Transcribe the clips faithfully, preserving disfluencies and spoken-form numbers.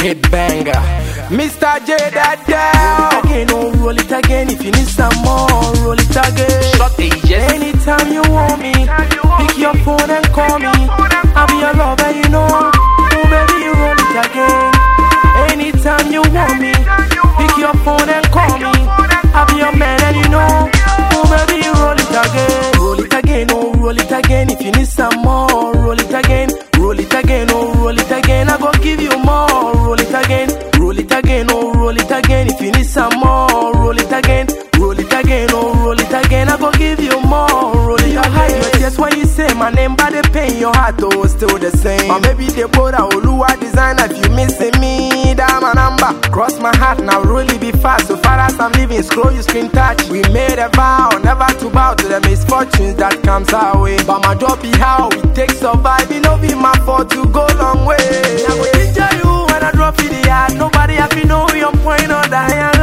Hit banger, Mister J that down. Again, oh, roll it again. If you need some more, roll it again. Short ages. Anytime you want me, pick your phone and call me. I'll be your lover, you know. Oh baby, roll it again. Anytime you want me, pick your phone and call me. I'll be your man and you know. Oh baby, roll it again. Roll it again, oh roll it again. If you need some more, roll it again. Roll it again, oh roll it again. I go give you more. Roll it again, roll it again, oh roll it again. If you need some more, roll it again. Roll it again, oh roll it again. I go give you more. Roll it again. Your tears when you say my name, but the pain your heart oh still the same. Or maybe they put a Oluwa design. If you missing me, that my number. Cross my heart now, really be fast. So far as I'm living, scroll you screen touch. We made a vow never to bow to the misfortunes that comes our way. But my job be how we take survive. It no be my fault to go long way. I will teach you when I drop it the yard. Nobody have to know your point or die.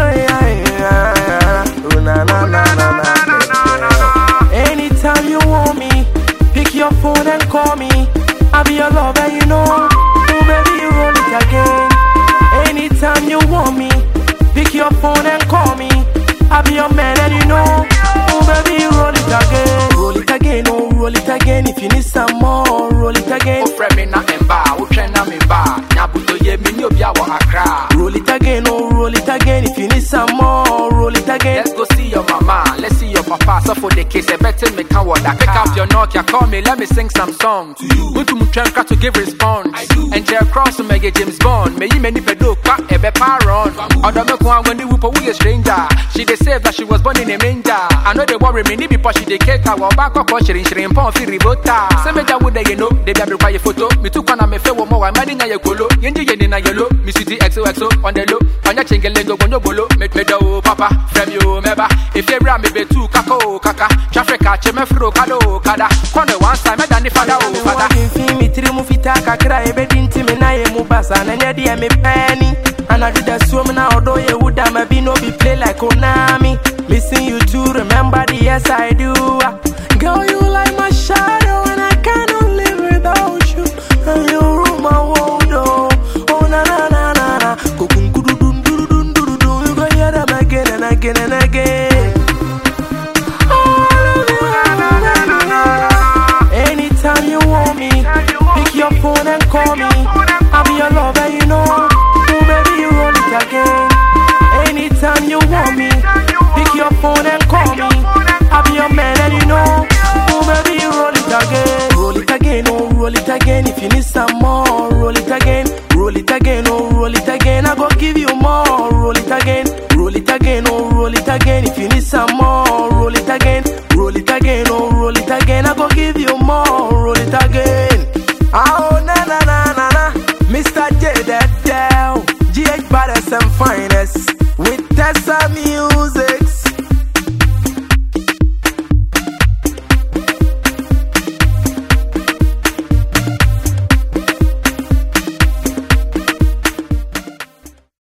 Na, na, na, na, na. Anytime you want me, pick your phone and call me. I'll be your lover, you know. Oh baby, roll it again. Anytime you want me, pick your phone and call me. I'll be your man and you know. Oh baby, roll it again. Roll it again, oh roll it again. If you need some more, roll it again. Roll it again, oh roll it again. If you need some more, roll it again. Let's go see your mama, let's see your papa. So for the case, I better make a word. Pick up your Nokia, call me, let me sing some song to you. Go to Mutranka to give response. I do. And Jerry Cross to make a James Bond. May you many pedo, quack, a beparon. Other milk one when the whoop we a stranger. She they say that she was born in a manger. I know they worry me, because she they cake. I will back up, she didn't shrimp on Firibota. Some of them would they know, they be require photo. Me took on a me fair more, I'm adding a yellow. Yendi in a yellow, Miss T X O X O on the low. On your chingle, go on your bolo. Make me do, papa, from you, meba. If you ram me be too kako, kaka. Traffica, chemefro, kado, kada. Corner one time, and the father, oh, father. If you meet Mufita, cry, bedding to me, I am Mubasa, and I am a penny. And I did a swim now, although you would have been no be play like Konami. Missing you too, remember the yes I do. Girl, you like my shadow, and I cannot live without you. And you rule my world, oh, oh na na na na na. Go kum kudu dun dun dun dun dun. You go hear them again and again and again. Anytime you want me, pick your phone and call me. I'll be your lover, you know. Oh baby, roll it again. Anytime you want me, pick your phone and call me. I'll be your man and you know. Oh baby, roll it again. Roll it again, oh roll it again. If you need some more, roll it again. Roll it again, oh roll it again. I go give you more. Roll it again. Roll it again, oh roll it again. If you need some more, roll it again. Roll it again, oh roll it again. I go give you more. Roll it again. Oh na na na na na. Mister J that down. G H Baddest and finest.